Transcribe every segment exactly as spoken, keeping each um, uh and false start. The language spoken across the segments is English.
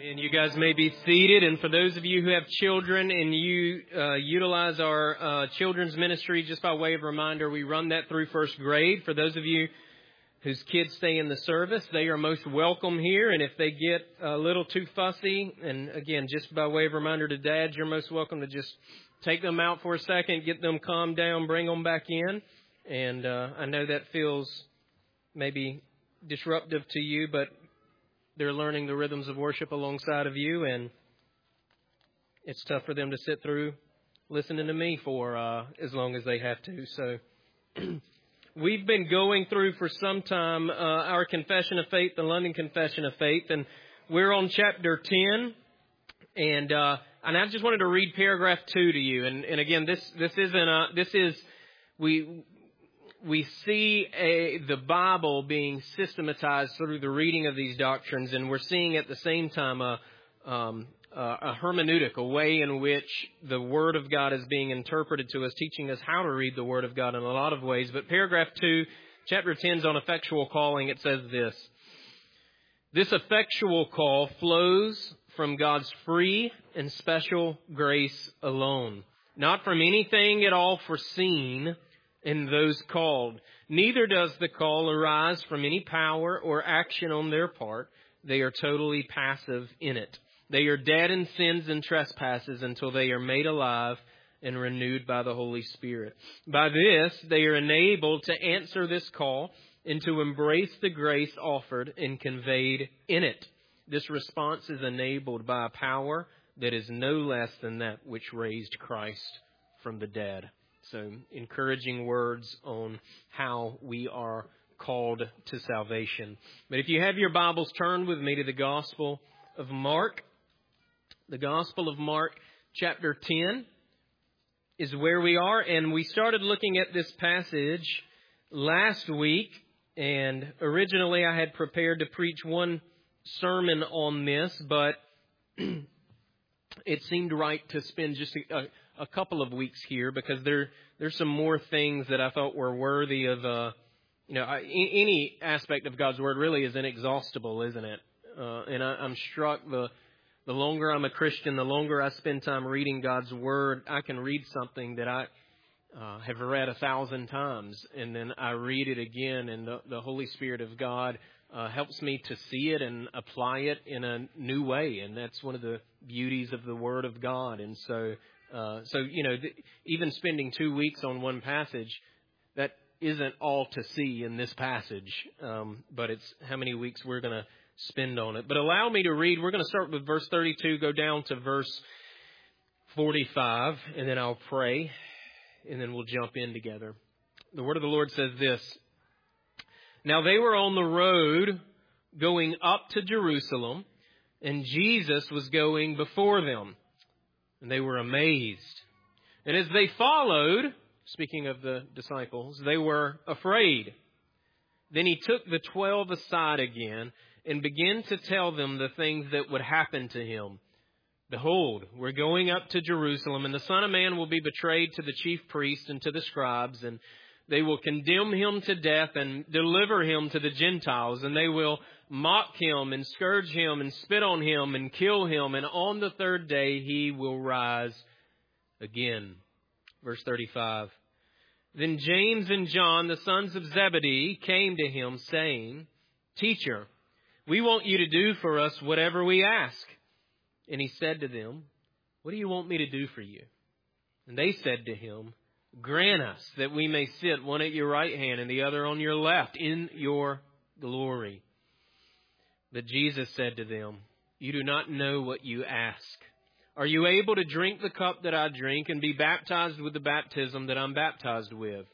And you guys may be seated. And for those of you who have children and you uh, utilize our uh, children's ministry, just by way of reminder, we run that through first grade. For those of you whose kids stay in the service, they are most welcome here. And if they get a little too fussy, and again, just by way of reminder to dads, you're most welcome to just take them out for a second, get them calmed down, bring them back in. And uh, I know that feels maybe disruptive to you, but they're learning the rhythms of worship alongside of you, and it's tough for them to sit through listening to me for uh, as long as they have to. So we've been going through for some time uh, our Confession of Faith, the London Confession of Faith, and we're on chapter ten. And uh, and I just wanted to read paragraph two to you. And, and again, this this isn't a, this is we. We see a, the Bible being systematized through the reading of these doctrines, and we're seeing at the same time a, um, a hermeneutic, a way in which the Word of God is being interpreted to us, teaching us how to read the Word of God in a lot of ways. But paragraph two, chapter ten is on effectual calling. It says this: this effectual call flows from God's free and special grace alone, not from anything at all foreseen in those called. Neither does the call arise from any power or action on their part. They are totally passive in it. They are dead in sins and trespasses until they are made alive and renewed by the Holy Spirit. By this, they are enabled to answer this call and to embrace the grace offered and conveyed in it. This response is enabled by a power that is no less than that which raised Christ from the dead. So, encouraging words on how we are called to salvation. But if you have your Bibles, turn with me to the Gospel of Mark. The Gospel of Mark, chapter ten, is where we are. And we started looking at this passage last week. And originally I had prepared to preach one sermon on this, but it seemed right to spend just a, a a couple of weeks here because there there's some more things that I felt were worthy of, uh, you know, I, any aspect of God's Word really is inexhaustible, isn't it? Uh, and I, I'm struck the the longer I'm a Christian, the longer I spend time reading God's Word, I can read something that I uh, have read a thousand times, and then I read it again, and the, the Holy Spirit of God uh, helps me to see it and apply it in a new way, and that's one of the beauties of the Word of God. And so Uh, so, you know, th- even spending two weeks on one passage, that isn't all to see in this passage, um, but it's how many weeks we're going to spend on it. But allow me to read. We're going to start with verse thirty-two, go down to verse forty-five, and then I'll pray, and then we'll jump in together. The word of the Lord says this: Now they were on the road going up to Jerusalem, and Jesus was going before them. And they were amazed. And as they followed, speaking of the disciples, they were afraid. Then he took the twelve aside again and began to tell them the things that would happen to him. Behold, we're going up to Jerusalem, and the Son of Man will be betrayed to the chief priests and to the scribes, and they will condemn him to death and deliver him to the Gentiles, and they will mock him and scourge him and spit on him and kill him. And on the third day he will rise again. Verse thirty-five. Then James and John, the sons of Zebedee, came to him saying, Teacher, we want you to do for us whatever we ask. And he said to them, What do you want me to do for you? And they said to him, Grant us that we may sit one at your right hand and the other on your left in your glory. But Jesus said to them, You do not know what you ask. Are you able to drink the cup that I drink and be baptized with the baptism that I'm baptized with?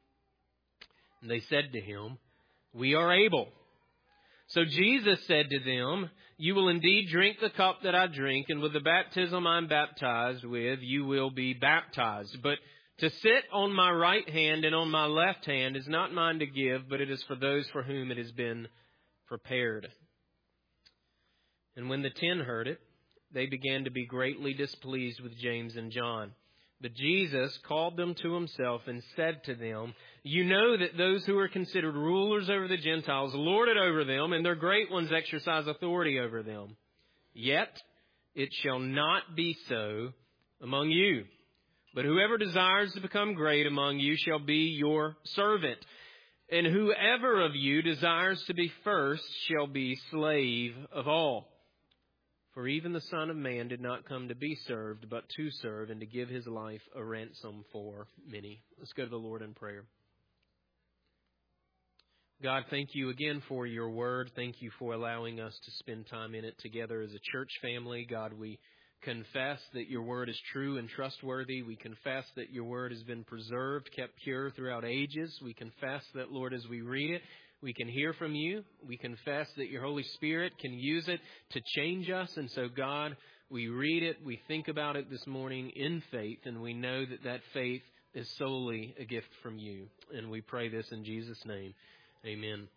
And they said to him, We are able. So Jesus said to them, You will indeed drink the cup that I drink, and with the baptism I'm baptized with, you will be baptized. But to sit on my right hand and on my left hand is not mine to give, but it is for those for whom it has been prepared. And when the ten heard it, they began to be greatly displeased with James and John. But Jesus called them to himself and said to them, You know that those who are considered rulers over the Gentiles lord it over them, and their great ones exercise authority over them. Yet it shall not be so among you. But whoever desires to become great among you shall be your servant. And whoever of you desires to be first shall be slave of all. For even the Son of Man did not come to be served, but to serve and to give his life a ransom for many. Let's go to the Lord in prayer. God, thank you again for your word. Thank you for allowing us to spend time in it together as a church family. God, we confess that your word is true and trustworthy. We confess that your word has been preserved, kept pure throughout ages. We confess that, Lord, as we read it, we can hear from you. We confess that your Holy Spirit can use it to change us. And so, God, we read it, we think about it this morning in faith, and we know that that faith is solely a gift from you. And we pray this in Jesus' name. Amen.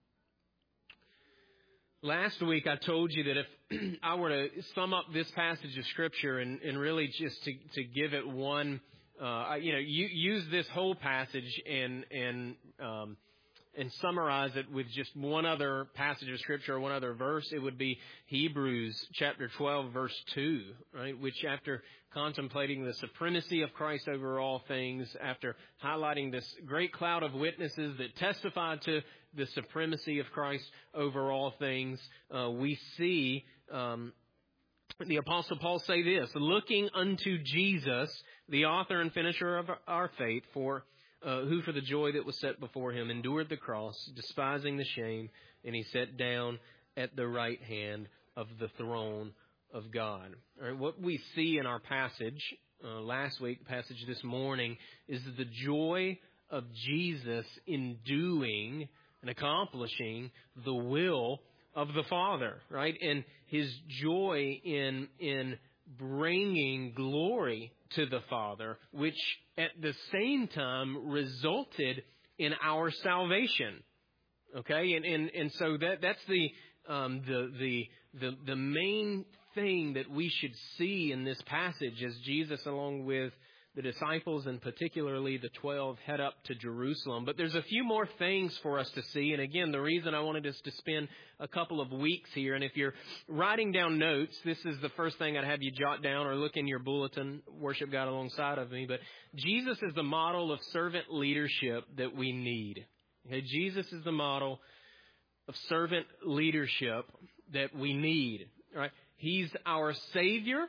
Last week I told you that if I were to sum up this passage of Scripture and, and really just to, to give it one, uh, you know, you, use this whole passage and and um, and summarize it with just one other passage of Scripture or one other verse, it would be Hebrews chapter twelve, verse two, right? Which, after contemplating the supremacy of Christ over all things, after highlighting this great cloud of witnesses that testify to the supremacy of Christ over all things, uh, we see um, the Apostle Paul say this: looking unto Jesus, the author and finisher of our faith, for Uh, who for the joy that was set before him endured the cross, despising the shame, and he sat down at the right hand of the throne of God. All right, what we see in our passage uh, last week, passage this morning, is the joy of Jesus in doing and accomplishing the will of the Father, right? And his joy in in bringing glory to the Father, which at the same time resulted in our salvation. Okay, and and, and so that that's the um, the the the the main thing that we should see in this passage as Jesus, along with the disciples and particularly the twelve, head up to Jerusalem. But there's a few more things for us to see. And again, the reason I wanted us to spend a couple of weeks here, and if you're writing down notes, this is the first thing I'd have you jot down or look in your bulletin, worship God alongside of me. But Jesus is the model of servant leadership that we need. Okay, Jesus is the model of servant leadership that we need. All right? He's our Savior,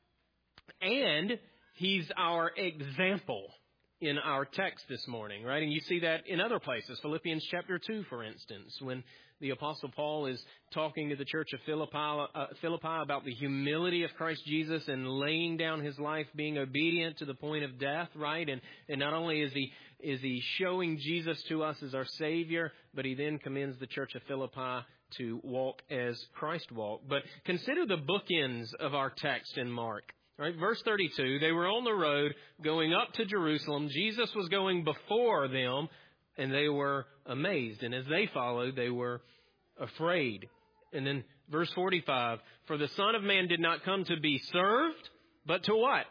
and He's our example in our text this morning, right? And you see that in other places. Philippians chapter two, for instance, when the Apostle Paul is talking to the church of Philippi, uh, Philippi about the humility of Christ Jesus and laying down his life, being obedient to the point of death, right? And and not only is he is he showing Jesus to us as our Savior, but he then commends the church of Philippi to walk as Christ walked. But consider the bookends of our text in Mark. Right, verse thirty-two, they were on the road going up to Jerusalem. Jesus was going before them, and they were amazed. And as they followed, they were afraid. And then verse forty-five, for the Son of Man did not come to be served, but to what?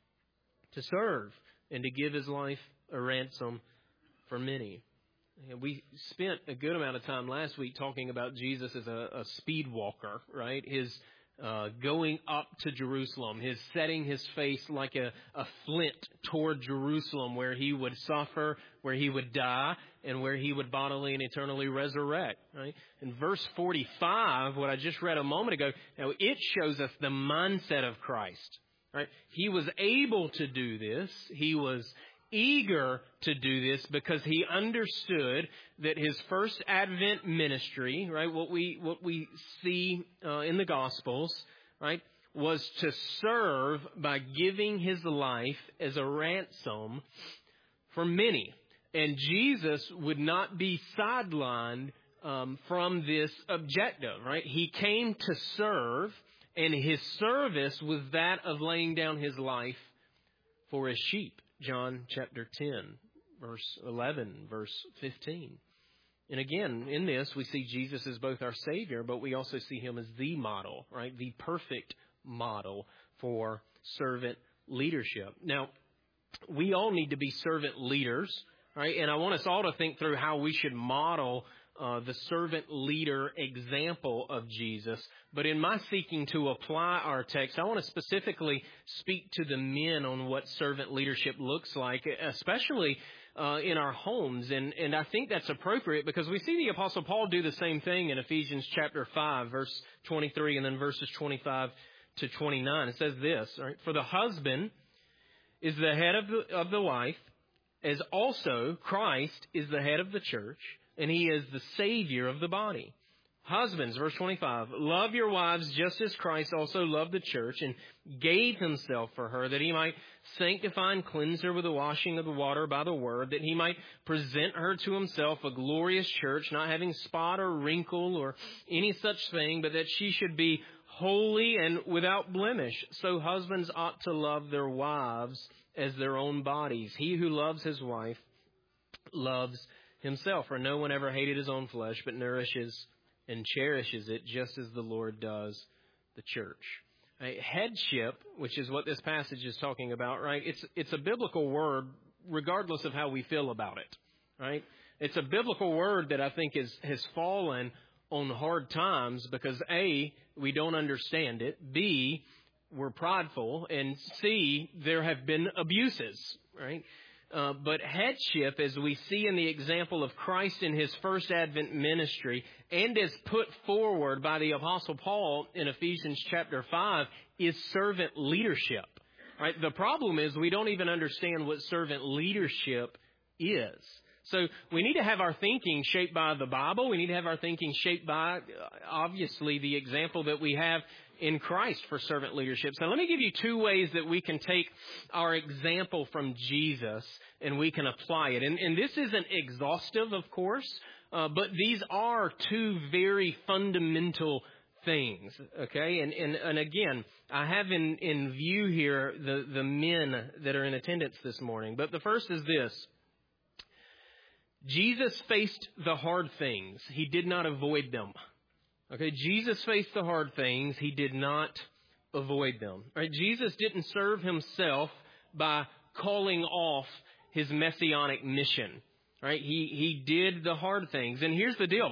To serve, and to give his life a ransom for many. And we spent a good amount of time last week talking about Jesus as a, a speed walker, right? His Uh, going up to Jerusalem, his setting his face like a, a flint toward Jerusalem, where he would suffer, where he would die, and where he would bodily and eternally resurrect. Right? In verse forty-five, what I just read a moment ago, now it shows us the mindset of Christ. Right? He was able to do this. He was eager to do this because he understood that his first Advent ministry, right, what we what we see uh, in the Gospels, right, was to serve by giving his life as a ransom for many. And Jesus would not be sidelined um, from this objective, right? He came to serve, and his service was that of laying down his life for his sheep. John chapter ten, verse eleven, verse fifteen. And again, in this, we see Jesus as both our Savior, but we also see him as the model, right? The perfect model for servant leadership. Now, we all need to be servant leaders, right? And I want us all to think through how we should model uh, the servant leader example of Jesus. But in my seeking to apply our text, I want to specifically speak to the men on what servant leadership looks like, especially uh, in our homes. And, and I think that's appropriate because we see the Apostle Paul do the same thing in Ephesians chapter five, verse twenty-three, and then verses twenty-five to twenty-nine. It says this, right? For the husband is the head of the, of the wife, as also Christ is the head of the church, and he is the Savior of the body. Husbands, verse twenty-five, love your wives just as Christ also loved the church and gave himself for her, that he might sanctify and cleanse her with the washing of the water by the word, that he might present her to himself a glorious church, not having spot or wrinkle or any such thing, but that she should be holy and without blemish. So husbands ought to love their wives as their own bodies. He who loves his wife loves himself. For no one ever hated his own flesh, but nourishes and cherishes it, just as the Lord does the church. Right? Headship, which is what this passage is talking about, right? It's it's a biblical word, regardless of how we feel about it. Right? It's a biblical word that I think is has fallen on hard times because A, we don't understand it. B, we're prideful. And C, there have been abuses, right? Uh, but headship, as we see in the example of Christ in his first Advent ministry and as put forward by the Apostle Paul in Ephesians chapter five, is servant leadership, right? The problem is we don't even understand what servant leadership is. So we need to have our thinking shaped by the Bible. We need to have our thinking shaped by, obviously, the example that we have in Christ for servant leadership. So let me give you two ways that we can take our example from Jesus and we can apply it. And, and this isn't exhaustive, of course, uh, but these are two very fundamental things, okay? And, and, and again, I have in, in view here the, the men that are in attendance this morning. But the first is this. Jesus faced the hard things. He did not avoid them. Okay, Jesus faced the hard things. He did not avoid them. Right? Jesus didn't serve himself by calling off his messianic mission. Right? He he did the hard things. And here's the deal.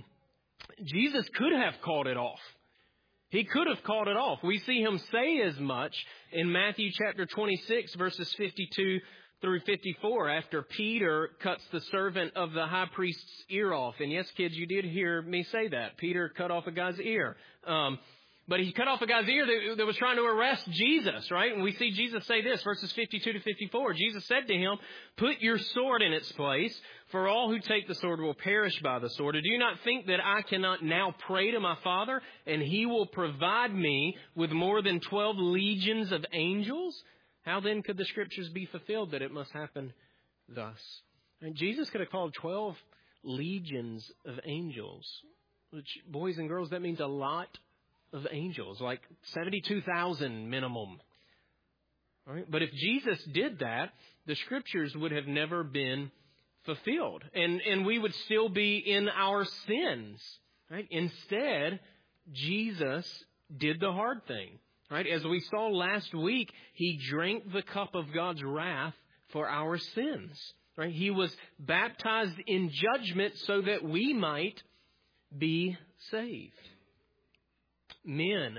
Jesus could have called it off. He could have called it off. We see him say as much in Matthew chapter twenty-six, verses fifty-two through fifty-four, after Peter cuts the servant of the high priest's ear off. And yes, kids, you did hear me say that. Peter cut off a guy's ear. Um, but he cut off a guy's ear that, that was trying to arrest Jesus, right? And we see Jesus say this, verses fifty-two to fifty-four. Jesus said to him, put your sword in its place, for all who take the sword will perish by the sword. Or do you not think that I cannot now pray to my Father, and he will provide me with more than twelve legions of angels? How then could the Scriptures be fulfilled that it must happen thus? And Jesus could have called twelve legions of angels, which, boys and girls, that means a lot of angels, like seventy-two thousand minimum. All right? But if Jesus did that, the Scriptures would have never been fulfilled, and, and we would still be in our sins. Right? Instead, Jesus did the hard thing. Right? As we saw last week, he drank the cup of God's wrath for our sins. Right? He was baptized in judgment so that we might be saved. Men,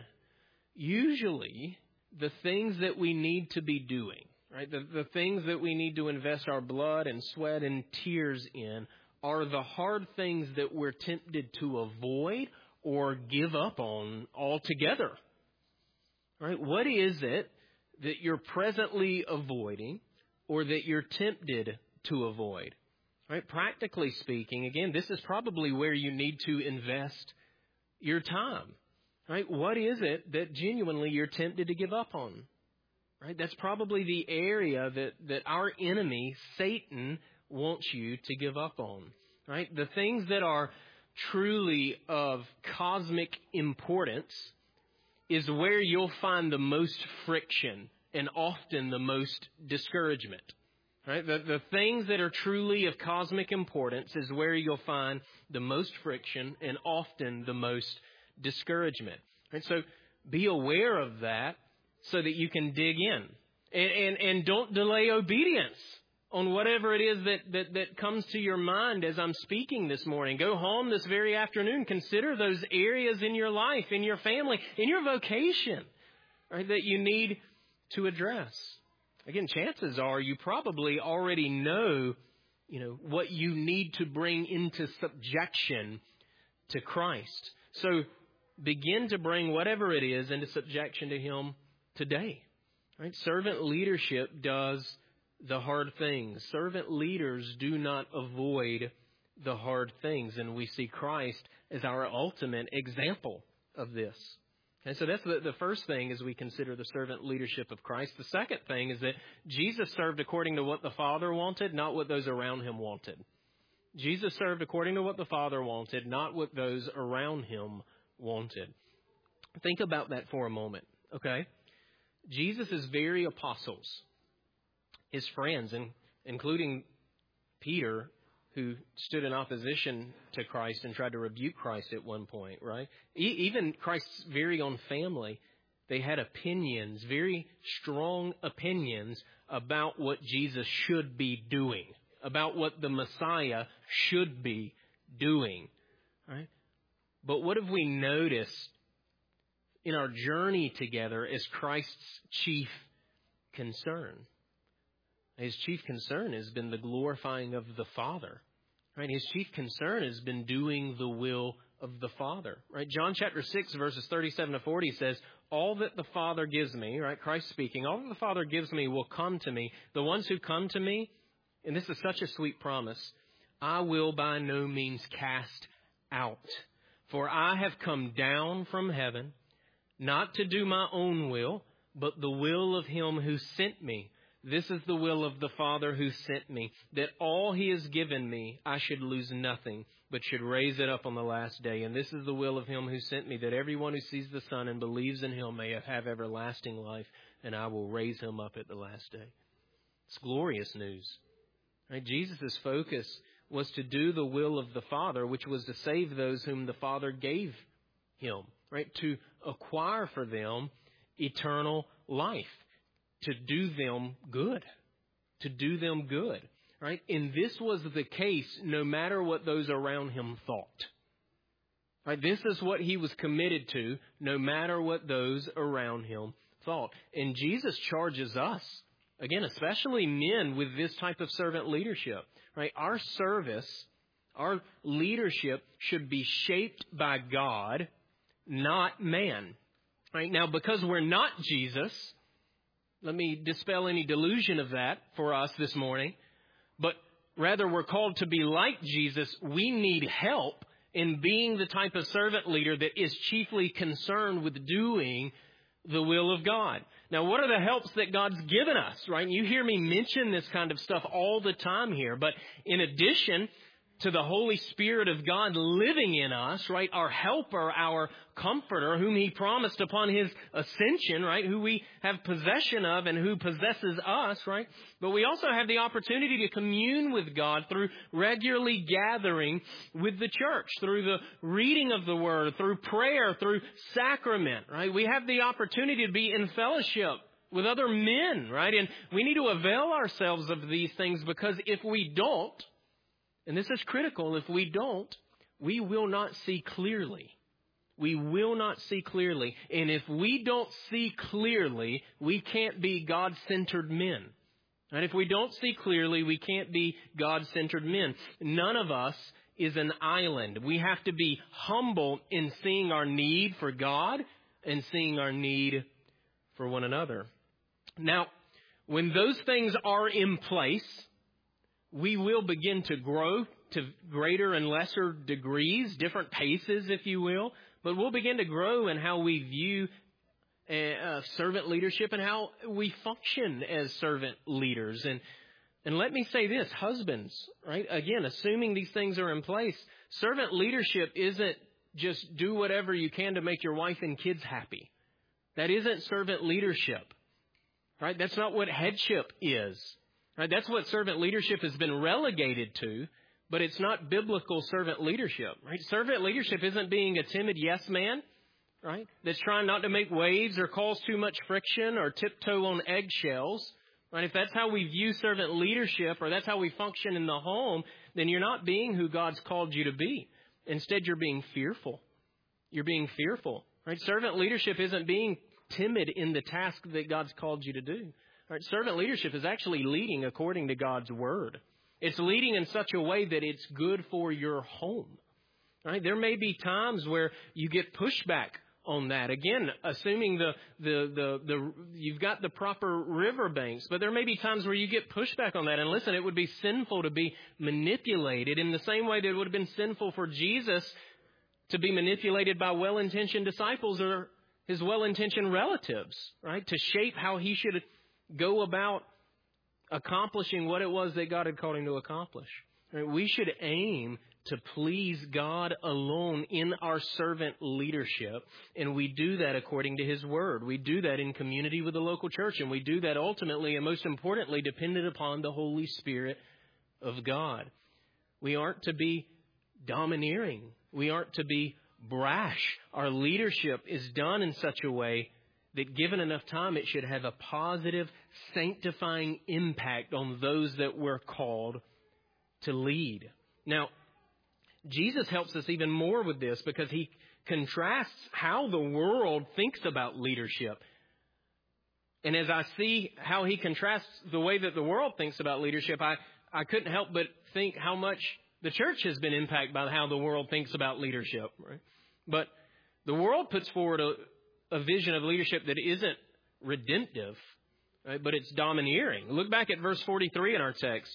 usually the things that we need to be doing, right? The, the things that we need to invest our blood and sweat and tears in are the hard things that we're tempted to avoid or give up on altogether. Right? What is it that you're presently avoiding or that you're tempted to avoid? Right? Practically speaking, again, this is probably where you need to invest your time. Right? What is it that genuinely you're tempted to give up on? Right? That's probably the area that, that our enemy, Satan, wants you to give up on. Right? The things that are truly of cosmic importance is where you'll find the most friction and often the most discouragement. Right? The, the things that are truly of cosmic importance is where you'll find the most friction and often the most discouragement. Right? So be aware of that so that you can dig in. And, and, and don't delay obedience. on whatever it is that, that, that comes to your mind as I'm speaking this morning. Go home this very afternoon. Consider those areas in your life, in your family, in your vocation, right, that you need to address. Again, chances are you probably already know, you know, what you need to bring into subjection to Christ. So begin to bring whatever it is into subjection to Him today. Right? Servant leadership does the hard things. Servant leaders do not avoid the hard things. And we see Christ as our ultimate example of this. And so that's the, the first thing as we consider the servant leadership of Christ. The second thing is that Jesus served according to what the Father wanted, not what those around Him wanted. Jesus served according to what the Father wanted, not what those around Him wanted. Think about that for a moment, okay? Jesus' very apostles, His friends, and including Peter, who stood in opposition to Christ and tried to rebuke Christ at one point, right? E- even Christ's very own family, they had opinions, very strong opinions about what Jesus should be doing, about what the Messiah should be doing, right? But what have we noticed in our journey together as Christ's chief concern? His chief concern has been the glorifying of the Father. Right? His chief concern has been doing the will of the Father. Right? John chapter six, verses thirty-seven to forty says, all that the Father gives me, right? Christ speaking, all that the Father gives me will come to me. The ones who come to me, and this is such a sweet promise, I will by no means cast out. For I have come down from heaven, not to do my own will, but the will of Him who sent me. This is the will of the Father who sent me, that all He has given me, I should lose nothing, but should raise it up on the last day. And this is the will of Him who sent me, that everyone who sees the Son and believes in Him may have everlasting life, and I will raise him up at the last day. It's glorious news. Right? Jesus' focus was to do the will of the Father, which was to save those whom the Father gave Him, right? To acquire for them eternal life. To do them good, to do them good, right? And this was the case no matter what those around Him thought, right? This is what He was committed to no matter what those around Him thought. And Jesus charges us, again, especially men, with this type of servant leadership, right? Our service, our leadership should be shaped by God, not man, right? Now, because we're not Jesus, let me dispel any delusion of that for us this morning. But rather, we're called to be like Jesus. We need help in being the type of servant leader that is chiefly concerned with doing the will of God. Now, what are the helps that God's given us, right? You hear me mention this kind of stuff all the time here. But in addition to the Holy Spirit of God living in us, right? Our helper, our comforter, whom He promised upon His ascension, right? Who we have possession of and who possesses us, right? But we also have the opportunity to commune with God through regularly gathering with the church, through the reading of the Word, through prayer, through sacrament, right? We have the opportunity to be in fellowship with other men, right? And we need to avail ourselves of these things, because if we don't, and this is critical, if we don't, we will not see clearly. We will not see clearly. And if we don't see clearly, we can't be God-centered men. And if we don't see clearly, we can't be God-centered men. None of us is an island. We have to be humble in seeing our need for God and seeing our need for one another. Now, when those things are in place, we will begin to grow to greater and lesser degrees, different paces, if you will. But we'll begin to grow in how we view uh, servant leadership and how we function as servant leaders. And and let me say this, husbands, right? Again, assuming these things are in place, servant leadership isn't just do whatever you can to make your wife and kids happy. That isn't servant leadership, right? That's not what headship is. Right, that's what servant leadership has been relegated to, but it's not biblical servant leadership. Right? Servant leadership isn't being a timid yes man, right? That's trying not to make waves or cause too much friction or tiptoe on eggshells. Right? If that's how we view servant leadership, or that's how we function in the home, then you're not being who God's called you to be. Instead, you're being fearful. You're being fearful. Right? Servant leadership isn't being timid in the task that God's called you to do. Right? Servant leadership is actually leading according to God's word. It's leading in such a way that it's good for your home. Right? There may be times where you get pushback on that. Again, assuming the, the, the, the, you've got the proper riverbanks, but there may be times where you get pushback on that. And listen, it would be sinful to be manipulated in the same way that it would have been sinful for Jesus to be manipulated by well-intentioned disciples or his well-intentioned relatives, right? To shape how he should go about accomplishing what it was that God had called him to accomplish. Right? We should aim to please God alone in our servant leadership. And we do that according to his word. We do that in community with the local church. And we do that ultimately and most importantly dependent upon the Holy Spirit of God. We aren't to be domineering. We aren't to be brash. Our leadership is done in such a way that given enough time, it should have a positive, sanctifying impact on those that we're called to lead. Now, Jesus helps us even more with this because he contrasts how the world thinks about leadership. And as I see how he contrasts the way that the world thinks about leadership, I, I couldn't help but think how much the church has been impacted by how the world thinks about leadership. Right? But the world puts forward a, a vision of leadership that isn't redemptive, right? But it's domineering. Look back at verse forty-three in our text.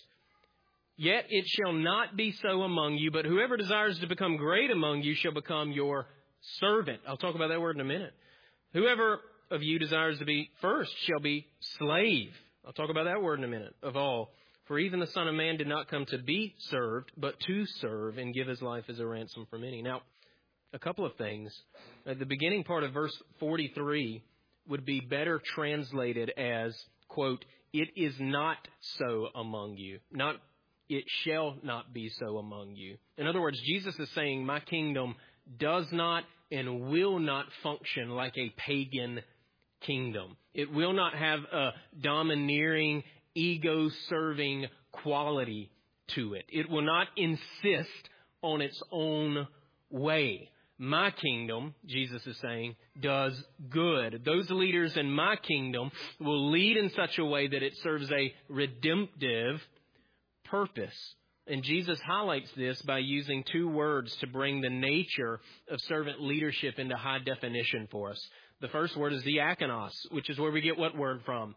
Yet it shall not be so among you, but whoever desires to become great among you shall become your servant. I'll talk about that word in a minute. Whoever of you desires to be first shall be slave. I'll talk about that word in a minute, of all. For even the Son of Man did not come to be served, but to serve and give his life as a ransom for many. Now, a couple of things. At the beginning part of verse forty-three would be better translated as, quote, it is not so among you. Not it shall not be so among you. In other words, Jesus is saying, my kingdom does not and will not function like a pagan kingdom. It will not have a domineering, ego-serving quality to it. It will not insist on its own way. My kingdom, Jesus is saying, does good. Those leaders in my kingdom will lead in such a way that it serves a redemptive purpose. And Jesus highlights this by using two words to bring the nature of servant leadership into high definition for us. The first word is diakonos, which is where we get what word from?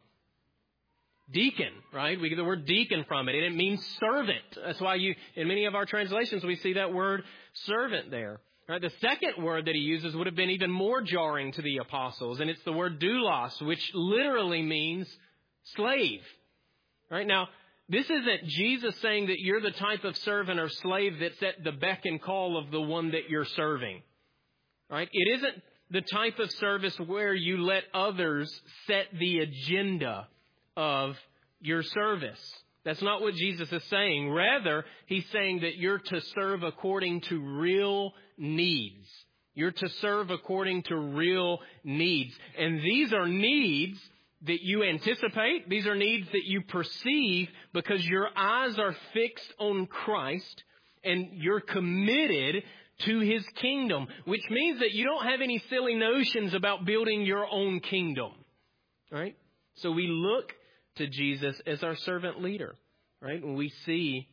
Deacon, right? We get the word deacon from it, and it means servant. That's why you, in many of our translations, we see that word servant there. Right? The second word that he uses would have been even more jarring to the apostles, and it's the word doulos, which literally means slave. Right? Now, this isn't Jesus saying that you're the type of servant or slave that's at the beck and call of the one that you're serving. Right? It isn't the type of service where you let others set the agenda of your service. That's not what Jesus is saying. Rather, he's saying that you're to serve according to real needs. You're to serve according to real needs. And these are needs that you anticipate. These are needs that you perceive because your eyes are fixed on Christ and you're committed to his kingdom, which means that you don't have any silly notions about building your own kingdom. Right? So we look to Jesus as our servant leader, right? And we see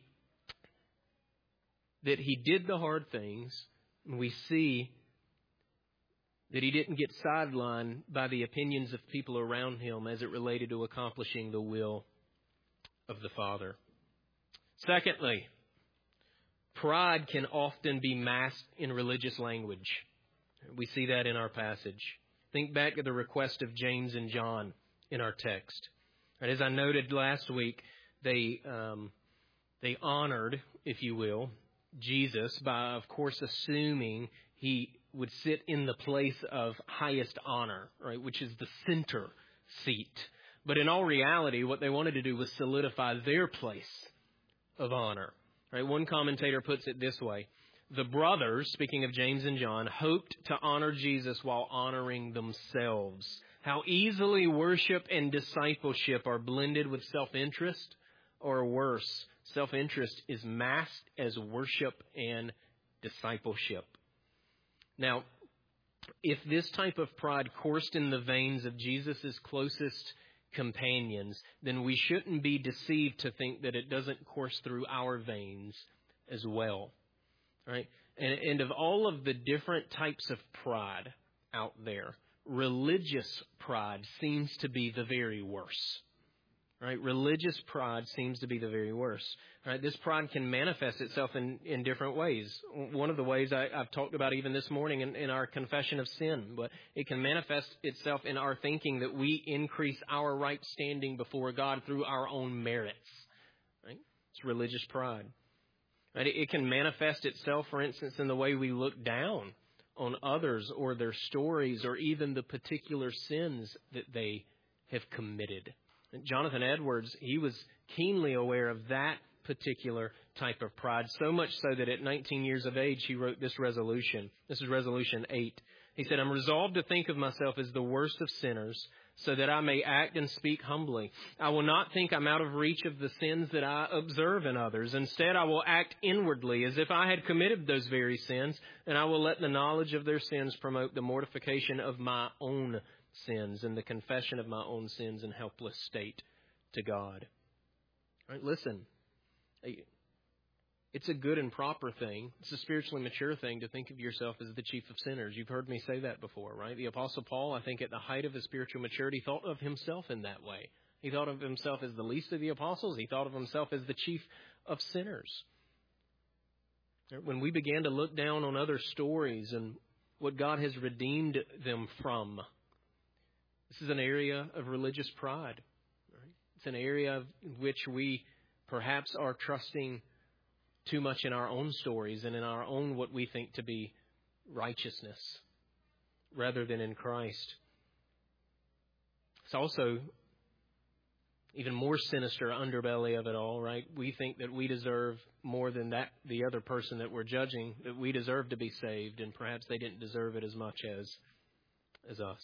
that he did the hard things, and we see that he didn't get sidelined by the opinions of people around him as it related to accomplishing the will of the Father. Secondly, pride can often be masked in religious language. We see that in our passage. Think back to the request of James and John in our text. And as I noted last week, they um, they honored, if you will, Jesus by, of course, assuming he would sit in the place of highest honor, right, which is the center seat. But in all reality, what they wanted to do was solidify their place of honor. Right? One commentator puts it this way. The brothers, speaking of James and John, hoped to honor Jesus while honoring themselves. How easily worship and discipleship are blended with self-interest, or worse, self-interest is masked as worship and discipleship. Now, if this type of pride coursed in the veins of Jesus' closest companions, then we shouldn't be deceived to think that it doesn't course through our veins as well. Right? And, and of all of the different types of pride out there, religious pride seems to be the very worst. Right? Religious pride seems to be the very worst. Right? This pride can manifest itself in, in different ways. One of the ways I, I've talked about even this morning in, in our confession of sin, but it can manifest itself in our thinking that we increase our right standing before God through our own merits. Right? It's religious pride. Right? It, it can manifest itself, for instance, in the way we look down on others or their stories or even the particular sins that they have committed. Jonathan Edwards, he was keenly aware of that particular type of pride, so much so that at nineteen years of age, he wrote this resolution. This is resolution eight. He said, I'm resolved to think of myself as the worst of sinners so that I may act and speak humbly. I will not think I'm out of reach of the sins that I observe in others. Instead, I will act inwardly as if I had committed those very sins, and I will let the knowledge of their sins promote the mortification of my own sins and the confession of my own sins and helpless state to God. Right, listen, it's a good and proper thing. It's a spiritually mature thing to think of yourself as the chief of sinners. You've heard me say that before, right? The Apostle Paul, I think at the height of his spiritual maturity, thought of himself in that way. He thought of himself as the least of the apostles. He thought of himself as the chief of sinners. When we began to look down on other stories and what God has redeemed them from, this is an area of religious pride. Right? It's an area in which we perhaps are trusting too much in our own stories and in our own what we think to be righteousness rather than in Christ. It's also even more sinister underbelly of it all, right? We think that we deserve more than that the other person that we're judging, that we deserve to be saved, and perhaps they didn't deserve it as much as as us.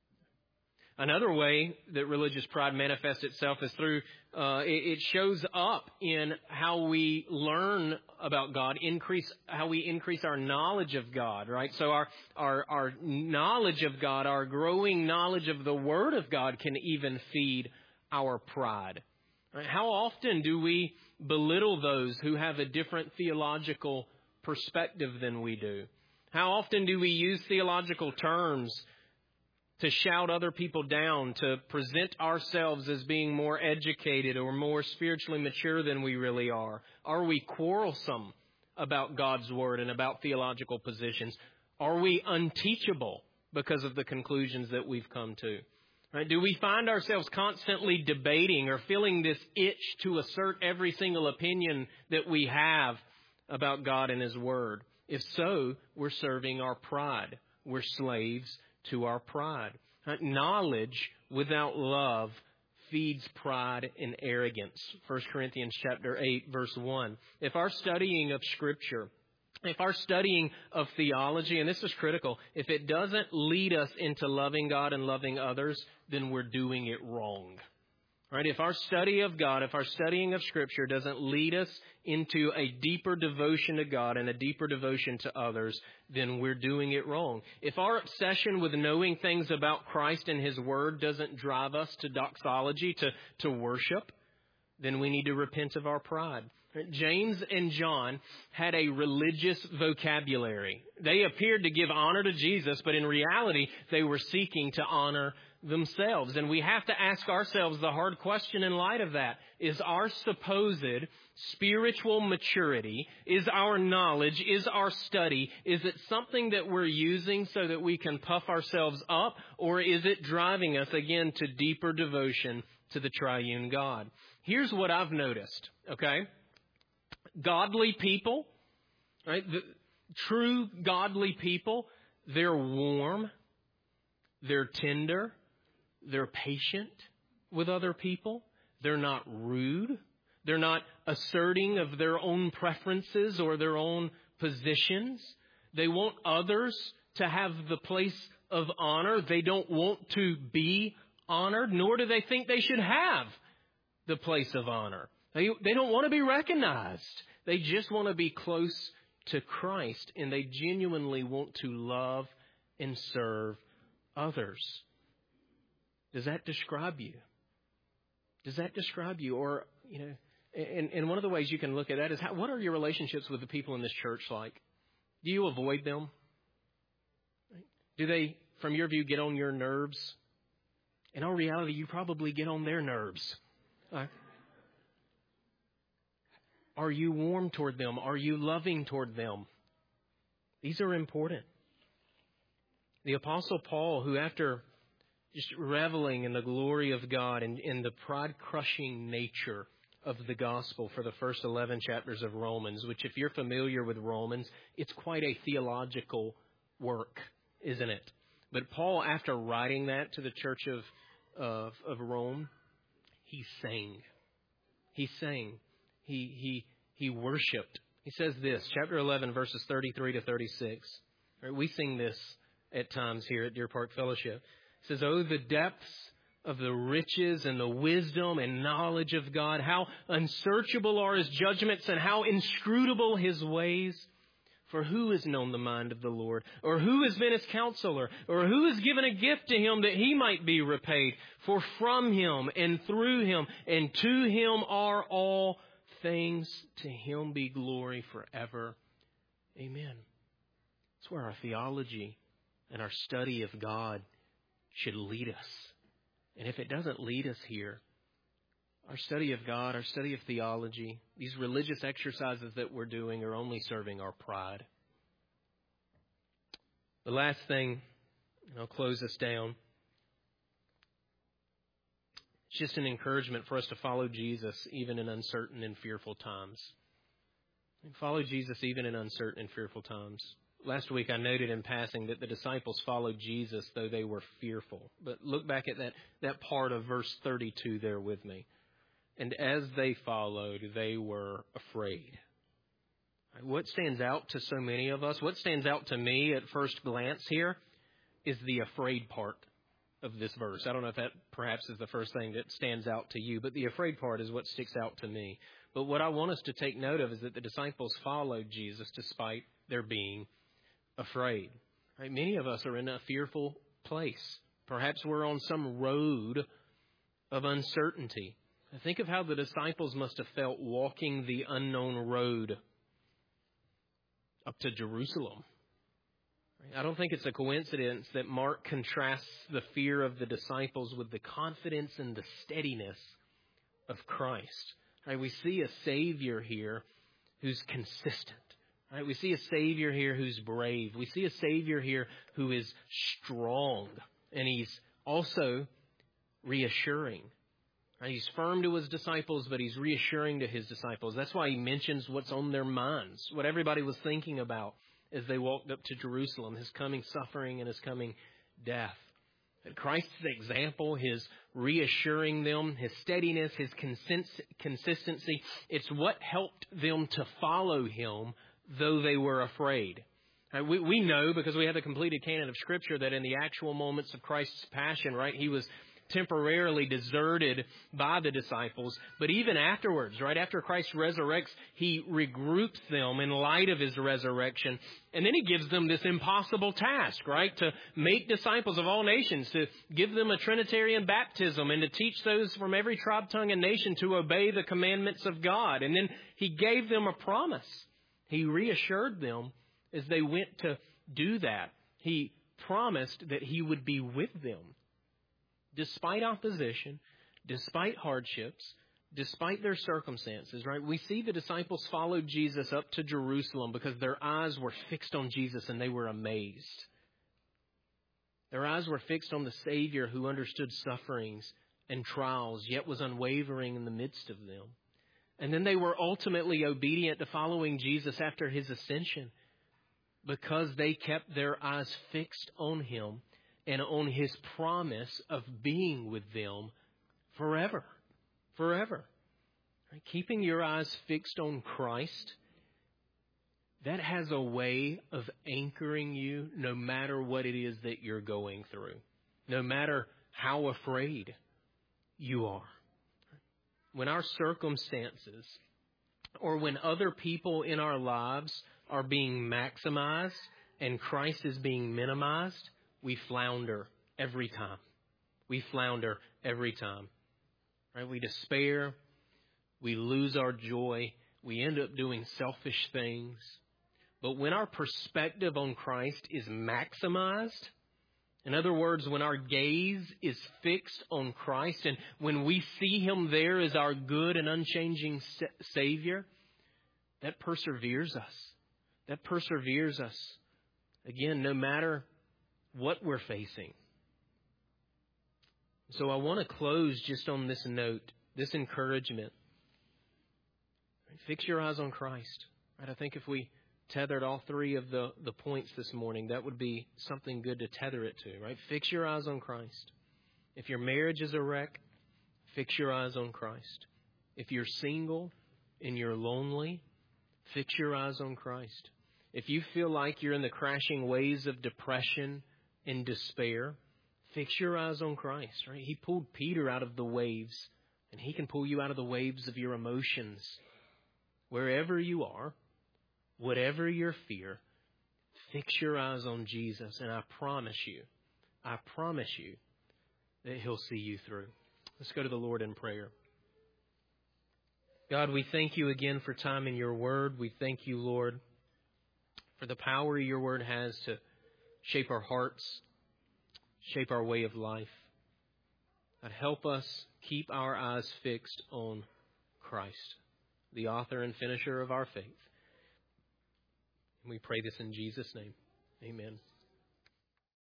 Another way that religious pride manifests itself is through, uh, it, it shows up in how we learn about God, increase, how we increase our knowledge of God, right? So our, our, our knowledge of God, our growing knowledge of the Word of God can even feed our pride. Right? How often do we belittle those who have a different theological perspective than we do? How often do we use theological terms to shout other people down, to present ourselves as being more educated or more spiritually mature than we really are? Are we quarrelsome about God's Word and about theological positions? Are we unteachable because of the conclusions that we've come to? Right? Do we find ourselves constantly debating or feeling this itch to assert every single opinion that we have about God and His Word? If so, we're serving our pride. We're slaves to our pride. Knowledge without love feeds pride and arrogance. First Corinthians chapter eight, verse one. If our studying of Scripture, if our studying of theology, and this is critical, if it doesn't lead us into loving God and loving others, then we're doing it wrong. Right? If our study of God, if our studying of Scripture doesn't lead us into a deeper devotion to God and a deeper devotion to others, then we're doing it wrong. If our obsession with knowing things about Christ and His Word doesn't drive us to doxology, to, to worship, then we need to repent of our pride. James and John had a religious vocabulary. They appeared to give honor to Jesus, but in reality, they were seeking to honor themselves. And we have to ask ourselves the hard question in light of that. Is our supposed spiritual maturity, is our knowledge, is our study, is it something that we're using so that we can puff ourselves up, or is it driving us again to deeper devotion to the triune God? Here's what I've noticed, okay? Godly people, right? The true godly people, they're warm, they're tender, they're patient with other people. They're not rude. They're not asserting of their own preferences or their own positions. They want others to have the place of honor. They don't want to be honored, nor do they think they should have the place of honor. They, they don't want to be recognized. They just want to be close to Christ, and they genuinely want to love and serve others. Does that describe you? Does that describe you? Or, you know, and, and one of the ways you can look at that is, how, what are your relationships with the people in this church like? Do you avoid them? Do they, from your view, get on your nerves? In all reality, you probably get on their nerves. Uh, are you warm toward them? Are you loving toward them? These are important. The Apostle Paul, who after just reveling in the glory of God and in the pride-crushing nature of the gospel for the first eleven chapters of Romans, which if you're familiar with Romans, it's quite a theological work, isn't it? But Paul, after writing that to the church of, of, of Rome, he sang. He sang. He, he, he worshiped. He says this, chapter eleven, verses thirty-three to thirty-six. Right, we sing this at times here at Deer Park Fellowship. It says, "Oh, the depths of the riches and the wisdom and knowledge of God. How unsearchable are His judgments and how inscrutable His ways. For who has known the mind of the Lord? Or who has been His counselor? Or who has given a gift to Him that He might be repaid? For from Him and through Him and to Him are all things. To Him be glory forever. Amen." That's where our theology and our study of God should lead us. And if it doesn't lead us here, our study of God, our study of theology, these religious exercises that we're doing are only serving our pride. The last thing, and I'll close this down, it's just an encouragement for us to follow Jesus even in uncertain and fearful times. And follow Jesus even in uncertain and fearful times. Last week I noted in passing that the disciples followed Jesus though they were fearful. But look back at that, that part of verse thirty-two there with me. "And as they followed, they were afraid." What stands out to so many of us, what stands out to me at first glance here, is the afraid part of this verse. I don't know if that perhaps is the first thing that stands out to you, but the afraid part is what sticks out to me. But what I want us to take note of is that the disciples followed Jesus despite their being afraid. Right? Many of us are in a fearful place. Perhaps we're on some road of uncertainty. Think of how the disciples must have felt walking the unknown road up to Jerusalem. I don't think it's a coincidence that Mark contrasts the fear of the disciples with the confidence and the steadiness of Christ. Right? We see a Savior here who's consistent. Right? We see a Savior here who's brave. We see a Savior here who is strong. And He's also reassuring. Right? He's firm to His disciples, but He's reassuring to His disciples. That's why He mentions what's on their minds, what everybody was thinking about as they walked up to Jerusalem, His coming suffering and His coming death. And Christ's example, His reassuring them, His steadiness, His consist- consistency, it's what helped them to follow Him though they were afraid. Right? We, we know, because we have the completed canon of Scripture, that in the actual moments of Christ's passion, right, He was temporarily deserted by the disciples. But even afterwards, right after Christ resurrects, He regroups them in light of His resurrection. And then He gives them this impossible task, right? To make disciples of all nations, to give them a Trinitarian baptism, and to teach those from every tribe, tongue, and nation to obey the commandments of God. And then He gave them a promise. He reassured them as they went to do that. He promised that He would be with them. Despite opposition, despite hardships, despite their circumstances, right? We see the disciples followed Jesus up to Jerusalem because their eyes were fixed on Jesus and they were amazed. Their eyes were fixed on the Savior who understood sufferings and trials, yet was unwavering in the midst of them. And then they were ultimately obedient to following Jesus after His ascension because they kept their eyes fixed on Him and on His promise of being with them forever. Forever. Right? Keeping your eyes fixed on Christ that has a way of anchoring you no matter what it is that you're going through, no matter how afraid you are. When our circumstances or when other people in our lives are being maximized and Christ is being minimized, we flounder every time. We flounder every time. Right? We despair. We lose our joy. We end up doing selfish things. But when our perspective on Christ is maximized, in other words, when our gaze is fixed on Christ and when we see Him there as our good and unchanging Savior, that perseveres us. That perseveres us. Again, no matter what we're facing. So I want to close just on this note, this encouragement. Fix your eyes on Christ. Right? I think if we tethered all three of the, the points this morning, that would be something good to tether it to, right? Fix your eyes on Christ. If your marriage is a wreck, fix your eyes on Christ. If you're single and you're lonely, fix your eyes on Christ. If you feel like you're in the crashing waves of depression and despair, fix your eyes on Christ, right? He pulled Peter out of the waves, and He can pull you out of the waves of your emotions. Wherever you are, whatever your fear, fix your eyes on Jesus, and I promise you, I promise you that He'll see you through. Let's go to the Lord in prayer. God, we thank You again for time in Your Word. We thank You, Lord, for the power Your Word has to shape our hearts, shape our way of life. God, help us keep our eyes fixed on Christ, the author and finisher of our faith. We pray this in Jesus' name. Amen.